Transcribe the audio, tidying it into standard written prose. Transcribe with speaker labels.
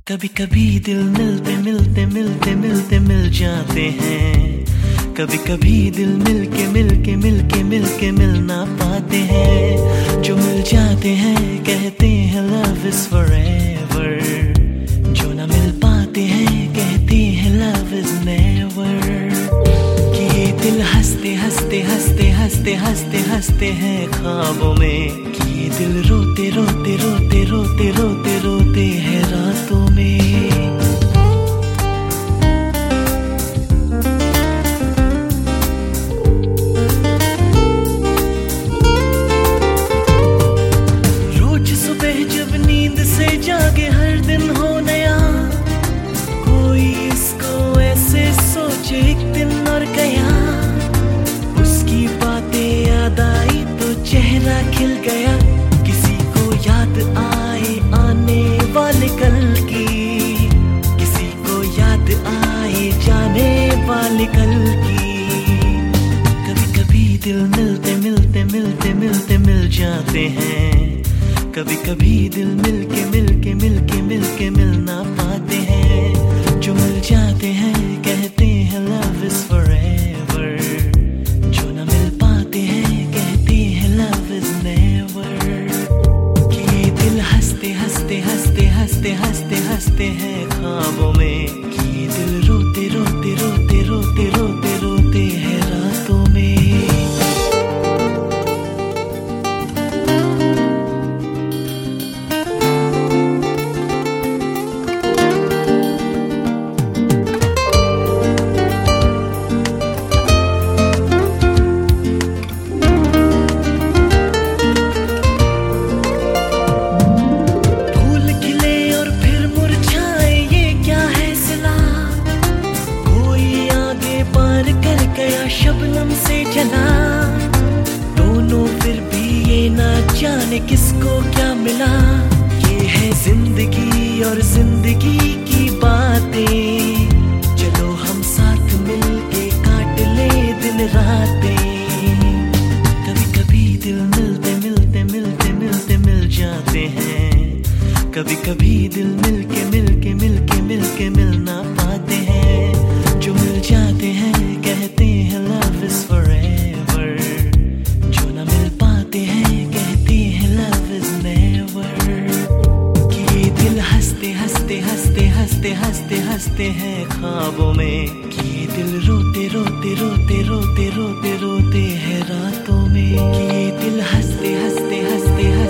Speaker 1: कभी कभी दिल मिलते मिलते मिलते मिलते मिल जाते हैं। कभी कभी दिल मिलके मिलके मिलके मिलके मिल ना पाते हैं। जो मिल जाते हैं कहते हैं लव इज फॉरएवर। जो ना मिल पाते हैं कहते हैं लव इज नेवर। कि ये दिल हंसते हंसते हंसते हंसते हंसते हंसते हैं ख्वाबों में। कि ये दिल रोते रोते रोते रोते रोते रोते हैं रातों में। रोज सुबह जब नींद से जागे हर दिन हो नया। कोई इसको ऐसे सोचे एक दिन और गया। उसकी बातें याद आई तो चेहरा खिल गया। किसी को याद आए आने वाले कल की। किसी को याद आए जाने वाले कल की। कभी कभी दिल मिलते मिलते मिलते मिलते मिल जाते हैं। कभी कभी दिल मिलके मिलके मिलके मिलके मिल ना पाते हैं। जो मिल जाते हैं कहते हैं लव इज फॉरएवर। जो ना मिल पाते हैं कहते हैं लव इज नेवर। कि ये दिल हंसते हंसते हंसते हंसते हंसते हंसते हैं ख्वाबों में। कि ये दिल रोते रोते रोते रोते रोते रोते हैं रातों में। शबनम से जला दोनों फिर भी ये ना जाने किसको क्या मिला। ये है जिंदगी और जिंदगी की बातें। चलो हम साथ मिलके काट ले दिन रातें। कभी कभी दिल मिलते मिलते मिलते मिलते मिल जाते हैं। कभी कभी दिल मिलके मिलके मिलके मिलके मिल ना पाते हैं। जो मिल जाते हैं कहते हैं लव इज फॉरएवर। जो ना मिल पाते हैं कहते हैं लव इज नेवर। कि ये दिल हंसते हंसते हंसते हंसते हंसते हंसते हैं ख्वाबों में। कि ये दिल रोते रोते रोते रोते रोते रोते हैं रातों में। कि ये दिल हंसते हंसते हंसते